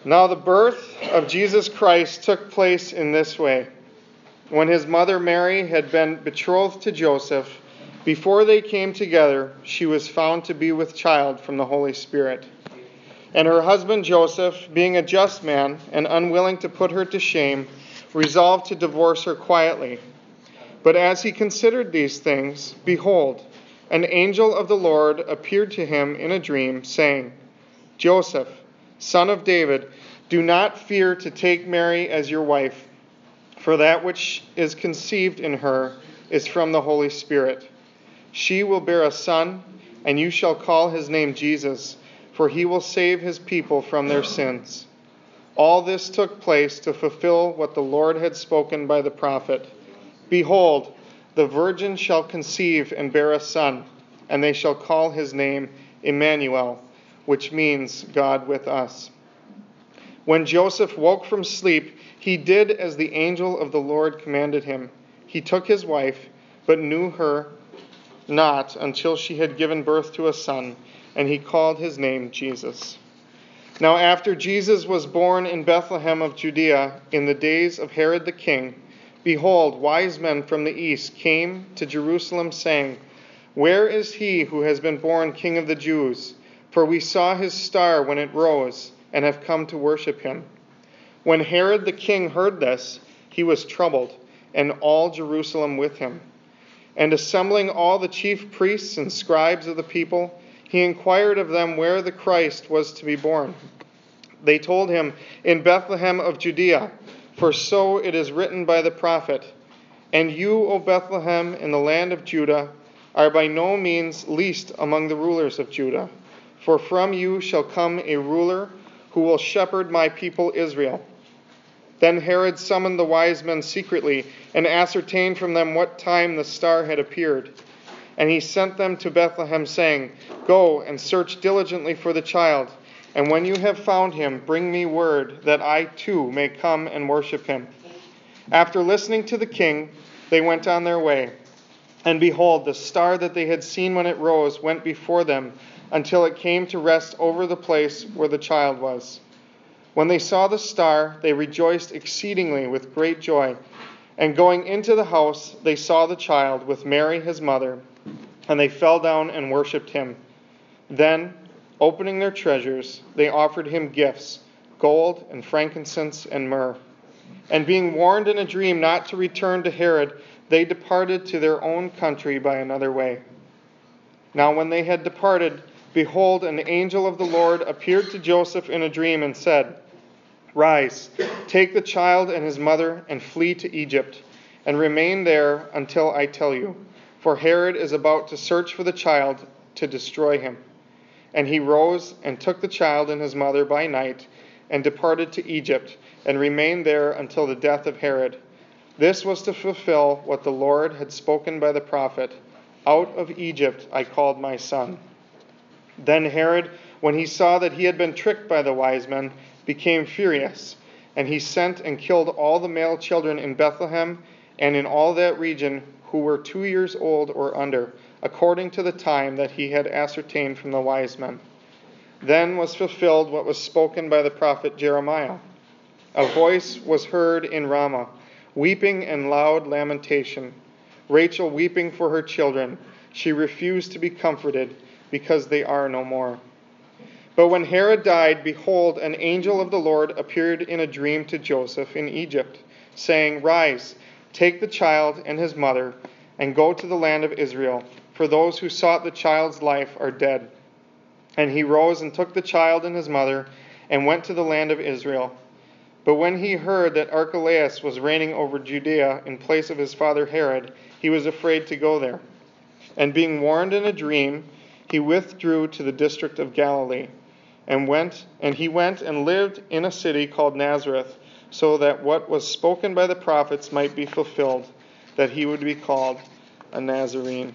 Now the birth of Jesus Christ took place in this way. When his mother Mary had been betrothed to Joseph, before they came together, she was found to be with child from the Holy Spirit. And her husband Joseph, being a just man and unwilling to put her to shame, resolved to divorce her quietly. But as he considered these things, behold, an angel of the Lord appeared to him in a dream, saying, Joseph, son of David, do not fear to take Mary as your wife, for that which is conceived in her is from the Holy Spirit. She will bear a son, and you shall call his name Jesus, for he will save his people from their sins. All this took place to fulfill what the Lord had spoken by the prophet. Behold, the virgin shall conceive and bear a son, and they shall call his name Emmanuel, which means God with us. When Joseph woke from sleep, he did as the angel of the Lord commanded him. He took his wife, but knew her not until she had given birth to a son, and he called his name Jesus. Now after Jesus was born in Bethlehem of Judea, in the days of Herod the king, behold, wise men from the east came to Jerusalem, saying, Where is he who has been born King of the Jews? For we saw his star when it rose, and have come to worship him. When Herod the king heard this, he was troubled, and all Jerusalem with him. And assembling all the chief priests and scribes of the people, he inquired of them where the Christ was to be born. They told him, In Bethlehem of Judea, for so it is written by the prophet, And you, O Bethlehem, in the land of Judah, are by no means least among the rulers of Judah. For from you shall come a ruler who will shepherd my people Israel. Then Herod summoned the wise men secretly and ascertained from them what time the star had appeared. And he sent them to Bethlehem, saying, Go and search diligently for the child, and when you have found him, bring me word, that I too may come and worship him. After listening to the king, they went on their way. And behold, the star that they had seen when it rose went before them, until it came to rest over the place where the child was. When they saw the star, they rejoiced exceedingly with great joy. And going into the house, they saw the child with Mary his mother, and they fell down and worshipped him. Then, opening their treasures, they offered him gifts, gold and frankincense and myrrh. And being warned in a dream not to return to Herod, they departed to their own country by another way. Now when they had departed, behold, an angel of the Lord appeared to Joseph in a dream and said, Rise, take the child and his mother and flee to Egypt, and remain there until I tell you. For Herod is about to search for the child to destroy him. And he rose and took the child and his mother by night and departed to Egypt, and remained there until the death of Herod. This was to fulfill what the Lord had spoken by the prophet, Out of Egypt I called my son. Then Herod, when he saw that he had been tricked by the wise men, became furious, and he sent and killed all the male children in Bethlehem and in all that region who were 2 years old or under, according to the time that he had ascertained from the wise men. Then was fulfilled what was spoken by the prophet Jeremiah. A voice was heard in Ramah, weeping and loud lamentation, Rachel weeping for her children. She refused to be comforted, because they are no more. But when Herod died, behold, an angel of the Lord appeared in a dream to Joseph in Egypt, saying, Rise, take the child and his mother, and go to the land of Israel, for those who sought the child's life are dead. And he rose and took the child and his mother, and went to the land of Israel. But when he heard that Archelaus was reigning over Judea in place of his father Herod, he was afraid to go there. And being warned in a dream, he withdrew to the district of Galilee, and he went and lived in a city called Nazareth, so that what was spoken by the prophets might be fulfilled, that he would be called a Nazarene.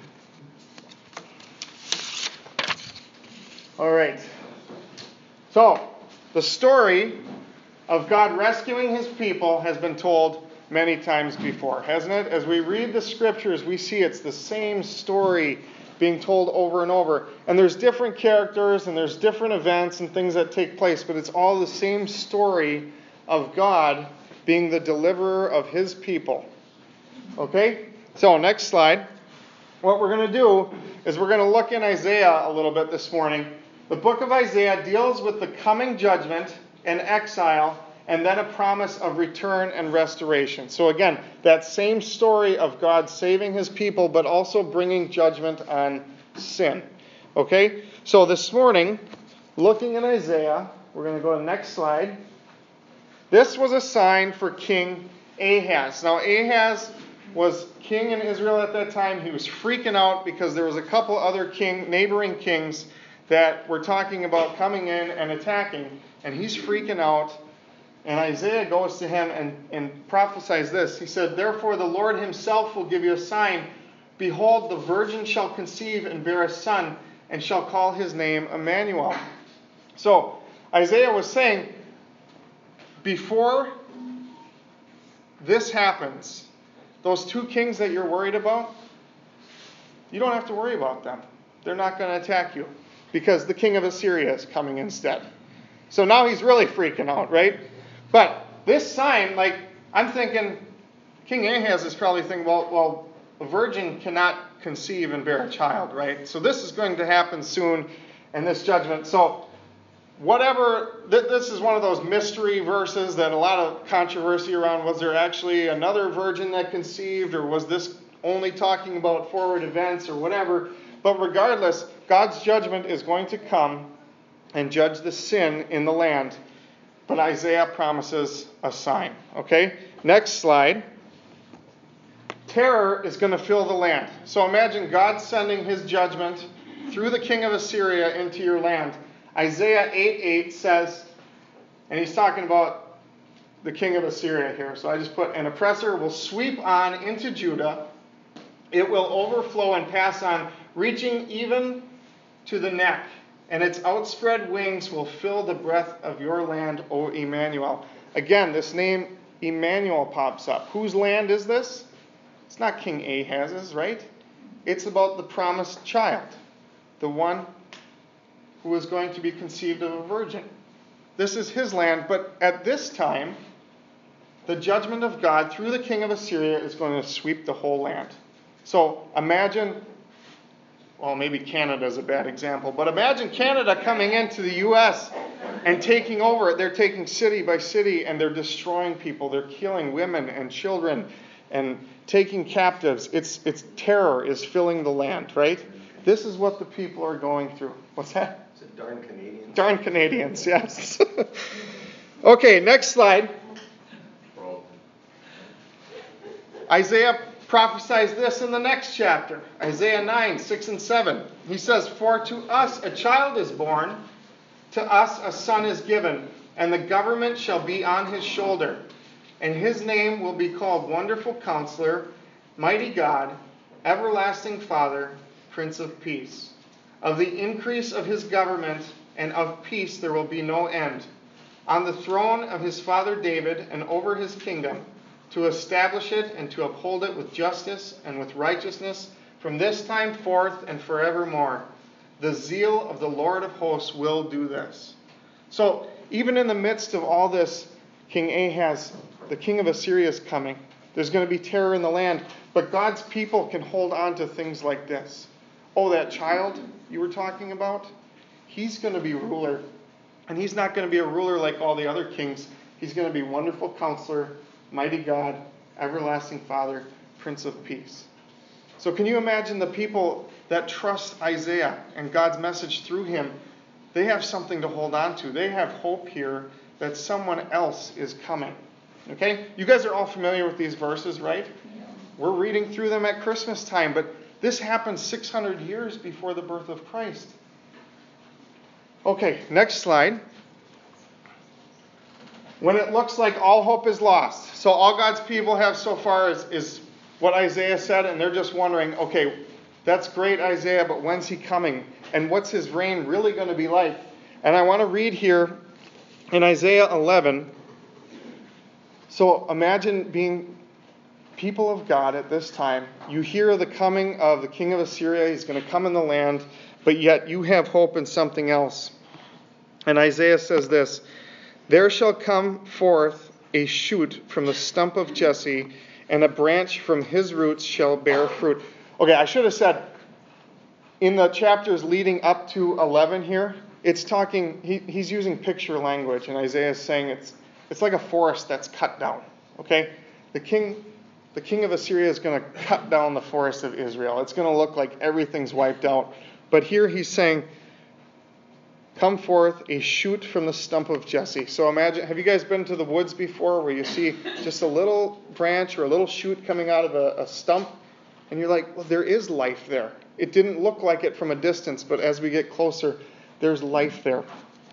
All right. So, the story of God rescuing his people has been told many times before, hasn't it? As we read the scriptures, we see it's the same story being told over and over. And there's different characters and there's different events and things that take place, but it's all the same story of God being the deliverer of his people. Okay? So, next slide. What we're going to do is we're going to look in Isaiah a little bit this morning. The book of Isaiah deals with the coming judgment and exile, and then a promise of return and restoration. So again, that same story of God saving his people, but also bringing judgment on sin. Okay? So this morning, looking in Isaiah, we're going to go to the next slide. This was a sign for King Ahaz. Now Ahaz was king in Israel at that time. He was freaking out because there was a couple other neighboring kings that were talking about coming in and attacking. And he's freaking out. And Isaiah goes to him and prophesies this. He said, "Therefore the Lord himself will give you a sign. Behold, the virgin shall conceive and bear a son, and shall call his name Emmanuel." So Isaiah was saying, before this happens, those two kings that you're worried about, you don't have to worry about them. They're not going to attack you because the king of Assyria is coming instead. So now he's really freaking out, right? But this sign, I'm thinking, King Ahaz is probably thinking, well, a virgin cannot conceive and bear a child, right? So this is going to happen soon in this judgment. So this is one of those mystery verses that a lot of controversy around. Was there actually another virgin that conceived, or was this only talking about forward events or whatever? But regardless, God's judgment is going to come and judge the sin in the land. But Isaiah promises a sign. Okay? Next slide. Terror is going to fill the land. So imagine God sending his judgment through the king of Assyria into your land. Isaiah 8:8 says, and he's talking about the king of Assyria here. So I just put, "An oppressor will sweep on into Judah. It will overflow and pass on, reaching even to the neck. And its outspread wings will fill the breadth of your land, O Emmanuel." Again, this name Emmanuel pops up. Whose land is this? It's not King Ahaz's, right? It's about the promised child, the one who is going to be conceived of a virgin. This is his land, but at this time, the judgment of God through the king of Assyria is going to sweep the whole land. So imagine, well, maybe Canada is a bad example, but imagine Canada coming into the U.S. and taking over. They're taking city by city and they're destroying people. They're killing women and children and taking captives. It's terror is filling the land, right? This is what the people are going through. What's that? Is it darn Canadians? Darn Canadians, yes. Okay, next slide. Isaiah prophesies this in the next chapter. Isaiah 9:6 and 7. He says, "For to us a child is born, to us a son is given, and the government shall be on his shoulder. And his name will be called Wonderful Counselor, Mighty God, Everlasting Father, Prince of Peace. Of the increase of his government and of peace there will be no end. On the throne of his father David and over his kingdom, to establish it and to uphold it with justice and with righteousness from this time forth and forevermore. The zeal of the Lord of hosts will do this." So even in the midst of all this, King Ahaz, the king of Assyria, is coming. There's going to be terror in the land. But God's people can hold on to things like this. Oh, that child you were talking about? He's going to be ruler. And he's not going to be a ruler like all the other kings. He's going to be Wonderful Counselor, Mighty God, Everlasting Father, Prince of Peace. So can you imagine the people that trust Isaiah and God's message through him? They have something to hold on to. They have hope here that someone else is coming. Okay? You guys are all familiar with these verses, right? We're reading through them at Christmas time, but this happened 600 years before the birth of Christ. Okay, next slide. When it looks like all hope is lost. So all God's people have so far is what Isaiah said, and they're just wondering, okay, that's great, Isaiah, but when's he coming? And what's his reign really going to be like? And I want to read here in Isaiah 11. So imagine being people of God at this time, you hear the coming of the king of Assyria. He's going to come in the land, but yet you have hope in something else. And Isaiah says this, "There shall come forth a shoot from the stump of Jesse, and a branch from his roots shall bear fruit." Okay, I should have said, in the chapters leading up to 11 here, it's talking, he's using picture language, and Isaiah is saying it's like a forest that's cut down. Okay? The king of Assyria is going to cut down the forest of Israel. It's going to look like everything's wiped out. But here he's saying, "Come forth a shoot from the stump of Jesse." So imagine, have you guys been to the woods before where you see just a little branch or a little shoot coming out of a stump? And you're like, well, there is life there. It didn't look like it from a distance, but as we get closer, there's life there.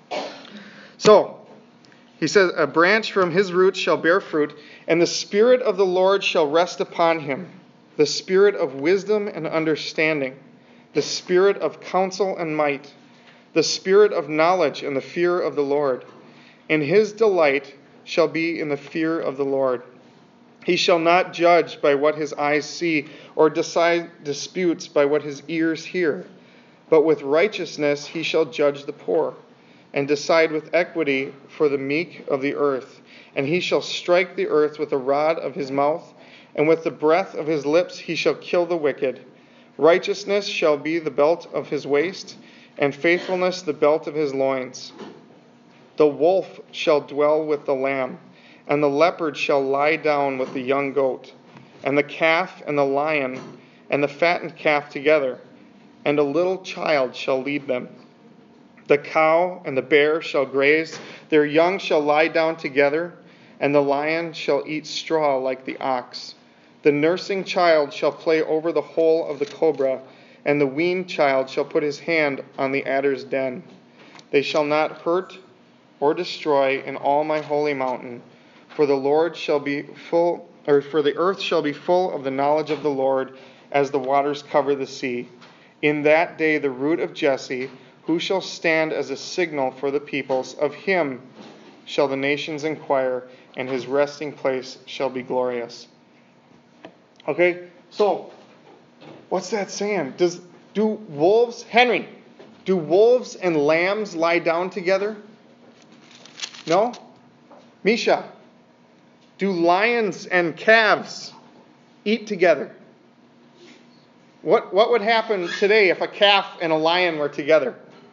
So, he says, "A branch from his roots shall bear fruit, and the Spirit of the Lord shall rest upon him, the Spirit of wisdom and understanding, the Spirit of counsel and might, the Spirit of knowledge and the fear of the Lord. And his delight shall be in the fear of the Lord. He shall not judge by what his eyes see, or decide disputes by what his ears hear. But with righteousness he shall judge the poor, and decide with equity for the meek of the earth. And he shall strike the earth with the rod of his mouth, and with the breath of his lips he shall kill the wicked. Righteousness shall be the belt of his waist, and faithfulness the belt of his loins. The wolf shall dwell with the lamb, and the leopard shall lie down with the young goat, and the calf and the lion and the fattened calf together, and a little child shall lead them. The cow and the bear shall graze, their young shall lie down together, and the lion shall eat straw like the ox. The nursing child shall play over the hole of the cobra, and the weaned child shall put his hand on the adder's den. They shall not hurt or destroy in all my holy mountain, for the earth shall be full of the knowledge of the Lord, as the waters cover the sea. In that day the root of Jesse, who shall stand as a signal for the peoples, of him shall the nations inquire, and his resting place shall be glorious. Okay, so what's that saying? Do wolves and lambs lie down together? No? Misha, do lions and calves eat together? What would happen today if a calf and a lion were together?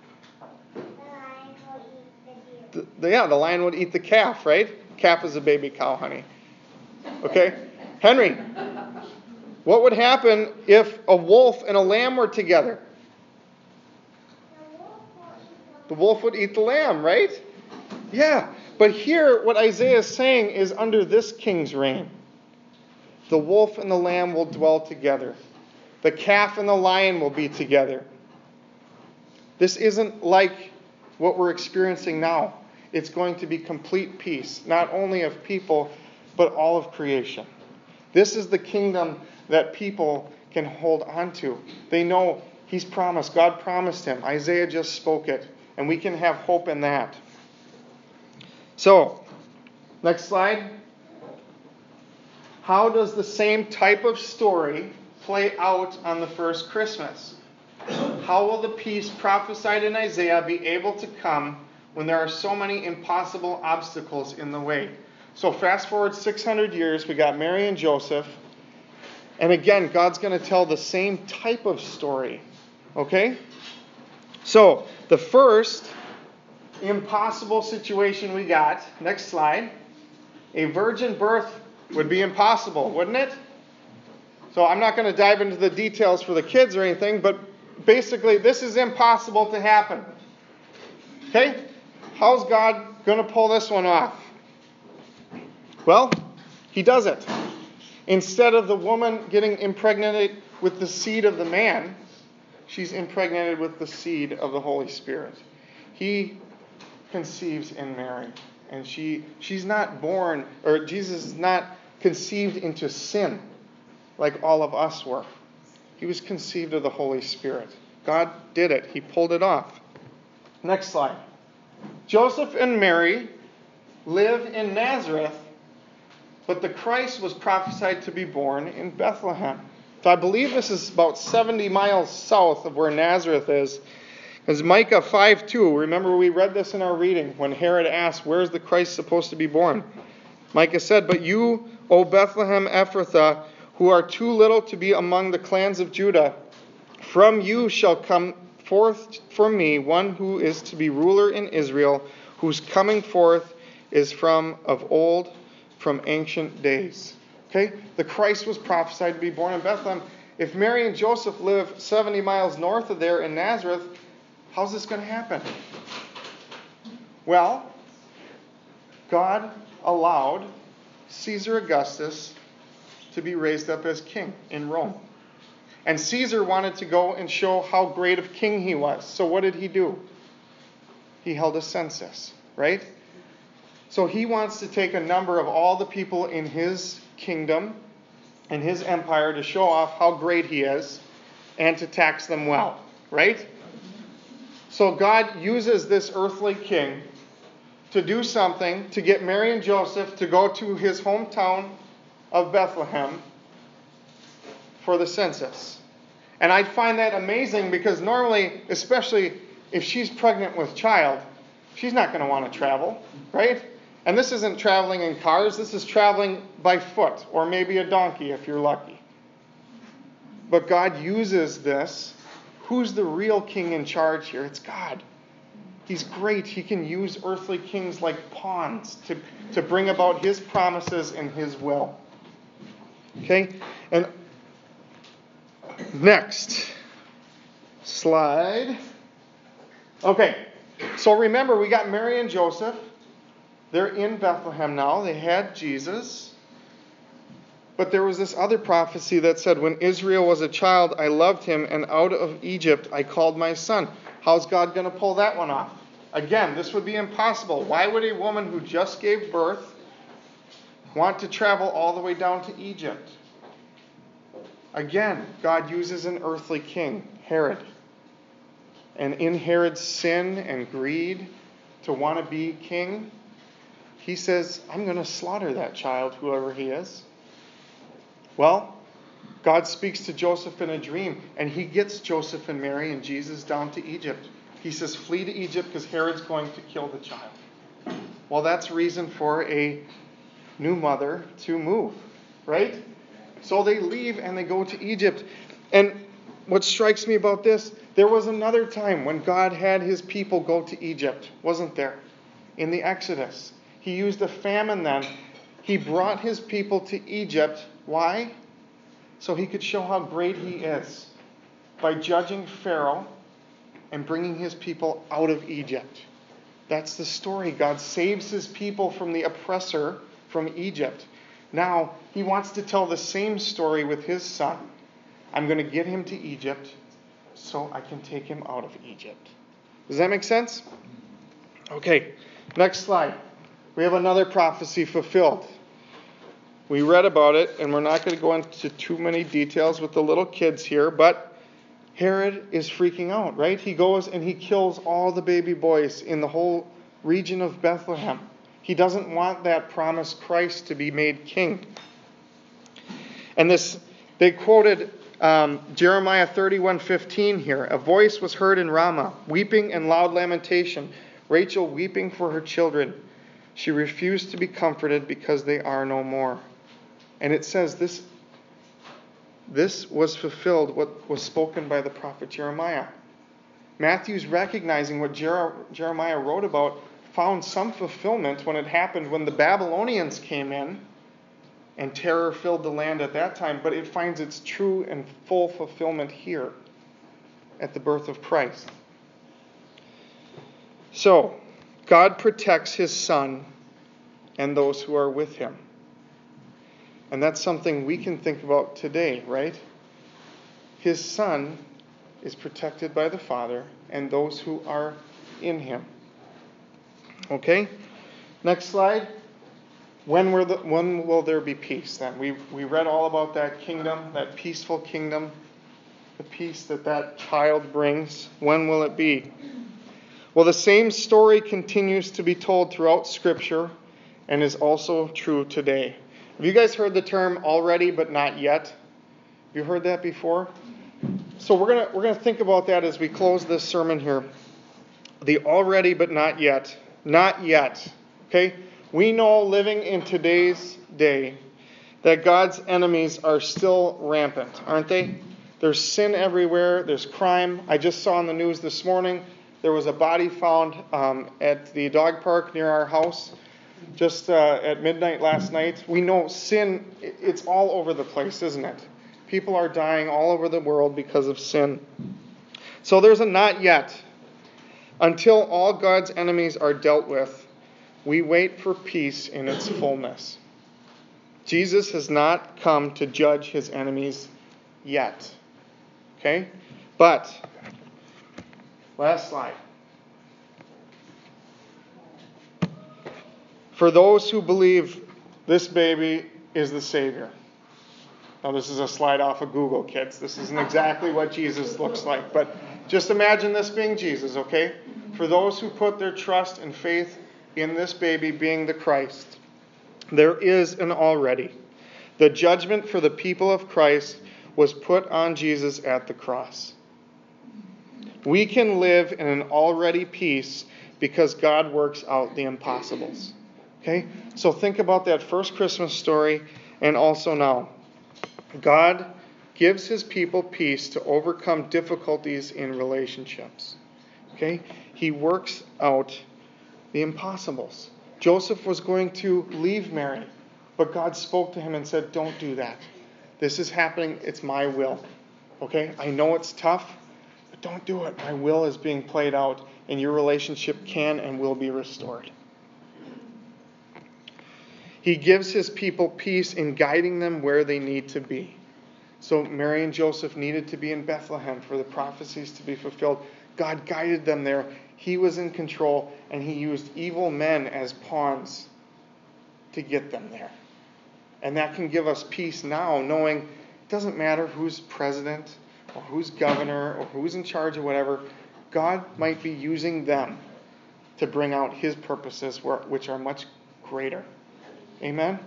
The lion would eat the calf, right? Calf is a baby cow, honey. Okay? Henry, what would happen if a wolf and a lamb were together? The wolf would eat the lamb, right? Yeah. But here, what Isaiah is saying is under this king's reign, the wolf and the lamb will dwell together. The calf and the lion will be together. This isn't like what we're experiencing now. It's going to be complete peace, not only of people, but all of creation. This is the kingdom that people can hold on to. They know he's promised. God promised him. Isaiah just spoke it. And we can have hope in that. So, next slide. How does the same type of story play out on the first Christmas? How will the peace prophesied in Isaiah be able to come when there are so many impossible obstacles in the way? So fast forward 600 years, we got Mary and Joseph. And again, God's going to tell the same type of story. Okay? So, the first impossible situation we got, next slide, a virgin birth would be impossible, wouldn't it? So I'm not going to dive into the details for the kids or anything, but basically this is impossible to happen. Okay? How's God going to pull this one off? Well, he does it. Instead of the woman getting impregnated with the seed of the man, she's impregnated with the seed of the Holy Spirit. He conceives in Mary. And she's not born, or Jesus is not conceived into sin like all of us were. He was conceived of the Holy Spirit. God did it. He pulled it off. Next slide. Joseph and Mary live in Nazareth But the Christ was prophesied to be born in Bethlehem. So I believe this is about 70 miles south of where Nazareth is. Because Micah 5:2, remember we read this in our reading when Herod asked, where's the Christ supposed to be born? Micah said, but you, O Bethlehem Ephrathah, who are too little to be among the clans of Judah, from you shall come forth for me one who is to be ruler in Israel, whose coming forth is from of old, from ancient days. Okay? The Christ was prophesied to be born in Bethlehem. If Mary and Joseph live 70 miles north of there in Nazareth, how's this going to happen? Well, God allowed Caesar Augustus to be raised up as king in Rome. And Caesar wanted to go and show how great of king he was. So what did he do? He held a census, right? So he wants to take a number of all the people in his kingdom and his empire to show off how great he is and to tax them well, right? So God uses this earthly king to do something to get Mary and Joseph to go to his hometown of Bethlehem for the census. And I find that amazing because normally, especially if she's pregnant with child, she's not going to want to travel, right? And this isn't traveling in cars, this is traveling by foot or maybe a donkey if you're lucky. But God uses this. Who's the real king in charge here? It's God. He's great. He can use earthly kings like pawns to bring about his promises and his will. Okay? And next slide. Okay. So remember, we got Mary and Joseph. They're in Bethlehem now. They had Jesus. But there was this other prophecy that said, when Israel was a child, I loved him, and out of Egypt I called my son. How's God going to pull that one off? Again, this would be impossible. Why would a woman who just gave birth want to travel all the way down to Egypt? Again, God uses an earthly king, Herod. And in Herod's sin and greed to want to be king, he says, I'm going to slaughter that child, whoever he is. Well, God speaks to Joseph in a dream, and he gets Joseph and Mary and Jesus down to Egypt. He says, flee to Egypt because Herod's going to kill the child. Well, that's reason for a new mother to move, right? So they leave and they go to Egypt. And what strikes me about this, there was another time when God had his people go to Egypt, wasn't there? In the Exodus. He used a famine then. He brought his people to Egypt. Why? So he could show how great he is by judging Pharaoh and bringing his people out of Egypt. That's the story. God saves his people from the oppressor from Egypt. Now, he wants to tell the same story with his son. I'm going to get him to Egypt so I can take him out of Egypt. Does that make sense? Okay, next slide. We have another prophecy fulfilled. We read about it, and we're not going to go into too many details with the little kids here, but Herod is freaking out, right? He goes and he kills all the baby boys in the whole region of Bethlehem. He doesn't want that promised Christ to be made king. And they quoted Jeremiah 31:15 here. A voice was heard in Ramah, weeping and loud lamentation. Rachel weeping for her children. She refused to be comforted because they are no more. And it says this was fulfilled, what was spoken by the prophet Jeremiah. Matthew's recognizing what Jeremiah wrote about found some fulfillment when it happened when the Babylonians came in and terror filled the land at that time, but it finds its true and full fulfillment here at the birth of Christ. So, God protects his son and those who are with him. And that's something we can think about today, right? His son is protected by the Father and those who are in him. Okay? Next slide. When will there be peace then? We read all about that kingdom, that peaceful kingdom, the peace that child brings. When will it be? Well, the same story continues to be told throughout Scripture and is also true today. Have you guys heard the term already but not yet? Have you heard that before? So we're gonna think about that as we close this sermon here. The already but not yet. Not yet. Okay? We know living in today's day that God's enemies are still rampant, aren't they? There's sin everywhere. There's crime. I just saw on the news this morning there was a body found at the dog park near our house just at midnight last night. We know sin, it's all over the place, isn't it? People are dying all over the world because of sin. So there's a not yet. Until all God's enemies are dealt with, we wait for peace in its fullness. Jesus has not come to judge his enemies yet. Okay? But, last slide. For those who believe this baby is the Savior. Now, this is a slide off of Google, kids. This isn't exactly what Jesus looks like. But just imagine this being Jesus, okay? For those who put their trust and faith in this baby being the Christ, there is an already. The judgment for the people of Christ was put on Jesus at the cross. We can live in an already peace because God works out the impossibles. Okay? So think about that first Christmas story and also now. God gives his people peace to overcome difficulties in relationships. Okay? He works out the impossibles. Joseph was going to leave Mary, but God spoke to him and said, don't do that. This is happening. It's my will. Okay? I know it's tough, but don't do it. My will is being played out, and your relationship can and will be restored. He gives his people peace in guiding them where they need to be. So Mary and Joseph needed to be in Bethlehem for the prophecies to be fulfilled. God guided them there. He was in control, and he used evil men as pawns to get them there. And that can give us peace now, knowing it doesn't matter who's president or who's governor or who's in charge or whatever. God might be using them to bring out his purposes, which are much greater. Amen?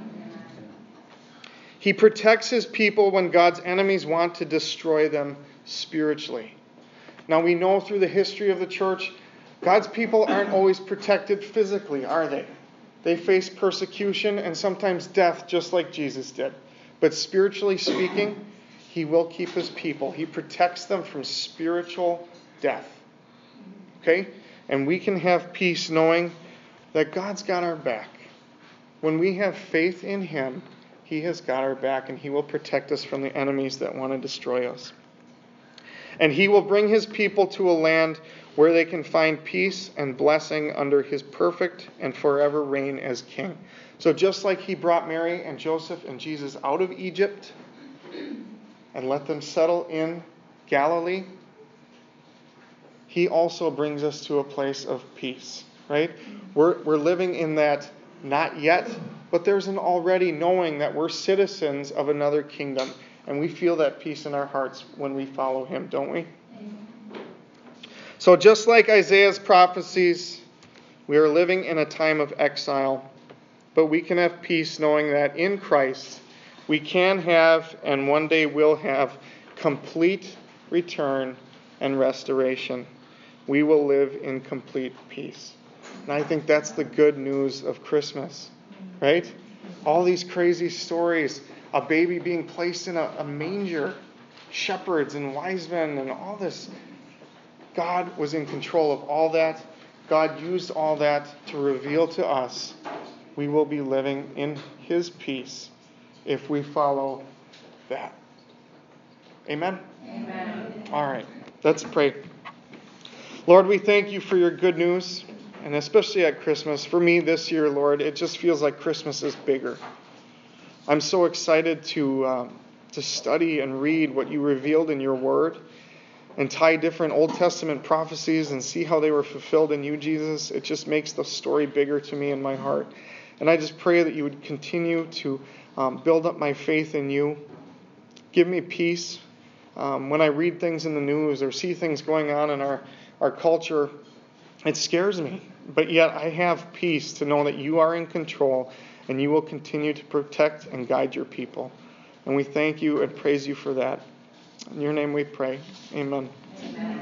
He protects his people when God's enemies want to destroy them spiritually. Now we know through the history of the church, God's people aren't always protected physically, are they? They face persecution and sometimes death just like Jesus did. But spiritually speaking, he will keep his people. He protects them from spiritual death. Okay? And we can have peace knowing that God's got our back. When we have faith in him, he has got our back, and he will protect us from the enemies that want to destroy us. And he will bring his people to a land where they can find peace and blessing under his perfect and forever reign as king. So just like he brought Mary and Joseph and Jesus out of Egypt and let them settle in Galilee, he also brings us to a place of peace, right? We're living in that not yet, but there's an already knowing that we're citizens of another kingdom. And we feel that peace in our hearts when we follow him, don't we? So just like Isaiah's prophecies, we are living in a time of exile, but we can have peace knowing that in Christ we can have and one day will have complete return and restoration. We will live in complete peace. And I think that's the good news of Christmas, right? All these crazy stories, a baby being placed in a manger, shepherds and wise men and all this. God was in control of all that. God used all that to reveal to us we will be living in his peace if we follow that. Amen? Amen. All right, let's pray. Lord, we thank you for your good news, and especially at Christmas. For me this year, Lord, it just feels like Christmas is bigger. I'm so excited to study and read what you revealed in your word and tie different Old Testament prophecies and see how they were fulfilled in you, Jesus. It just makes the story bigger to me in my heart. And I just pray that you would continue to build up my faith in you. Give me peace when I read things in the news or see things going on in our culture. It scares me. But yet I have peace to know that you are in control and you will continue to protect and guide your people. And we thank you and praise you for that. In your name we pray. Amen.